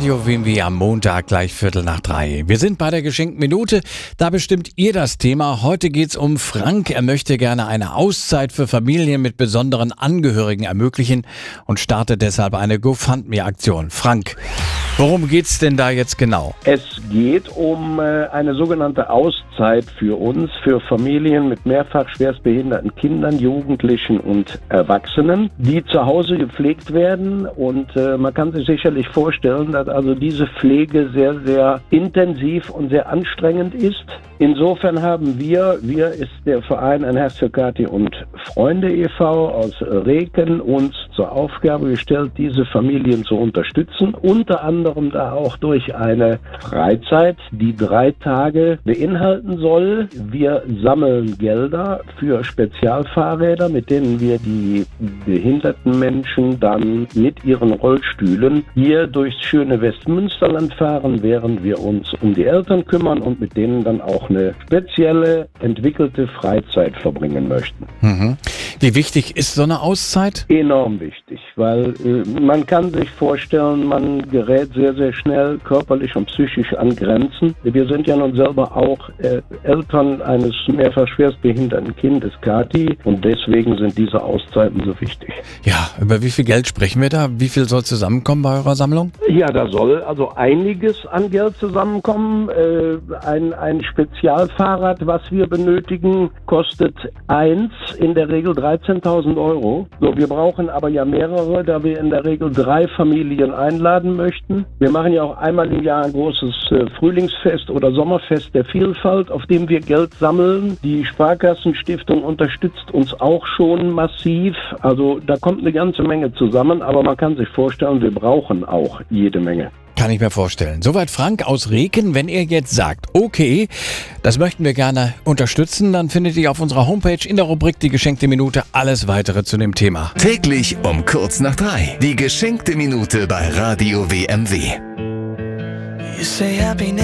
Radio WMW am Montag gleich 3:15. Wir sind bei der geschenkten Minute. Da bestimmt ihr das Thema. Heute geht's um Frank. Er möchte gerne eine Auszeit für Familien mit besonderen Angehörigen ermöglichen und startet deshalb eine GoFundMe-Aktion. Frank, worum geht's denn da jetzt genau? Es geht um eine sogenannte Auszeit für uns, für Familien mit mehrfach schwerstbehinderten Kindern, Jugendlichen und Erwachsenen, die zu Hause gepflegt werden. Und man kann sich sicherlich vorstellen, dass also diese Pflege sehr, sehr intensiv und sehr anstrengend ist. Insofern haben wir ist der Verein Ein Herz für Kathi und Freunde e.V. aus Reken, uns zur Aufgabe gestellt, diese Familien zu unterstützen. Unter anderem da auch durch eine Freizeit, die 3 Tage beinhalten soll. Wir sammeln Gelder für Spezialfahrräder, mit denen wir die behinderten Menschen dann mit ihren Rollstühlen hier durchs schöne Westmünsterland fahren, während wir uns um die Eltern kümmern und mit denen dann auch eine spezielle, entwickelte Freizeit verbringen möchten. Mhm. Wie wichtig ist so eine Auszeit? Enorm wichtig, weil man kann sich vorstellen, man gerät sehr, sehr schnell körperlich und psychisch an Grenzen. Wir sind ja nun selber auch Eltern eines mehrfach schwerstbehinderten Kindes, Kathi, und deswegen sind diese Auszeiten so wichtig. Ja, über wie viel Geld sprechen wir da? Wie viel soll zusammenkommen bei eurer Sammlung? Ja, da soll also einiges an Geld zusammenkommen. Ein Spezialfahrrad, was wir benötigen, kostet in der Regel 13.000 Euro. So, wir brauchen aber ja mehrere, da wir in der Regel 3 Familien einladen möchten. Wir machen ja auch einmal im Jahr ein großes Frühlingsfest oder Sommerfest der Vielfalt, auf dem wir Geld sammeln. Die Sparkassenstiftung unterstützt uns auch schon massiv. Also da kommt eine ganze Menge zusammen, aber man kann sich vorstellen, wir brauchen auch jede Menge. Kann ich mir vorstellen. Soweit Frank aus Reken. Wenn ihr jetzt sagt, okay, das möchten wir gerne unterstützen, dann findet ihr auf unserer Homepage in der Rubrik Die geschenkte Minute alles weitere zu dem Thema. Täglich um 2:45. Die geschenkte Minute bei Radio WMW.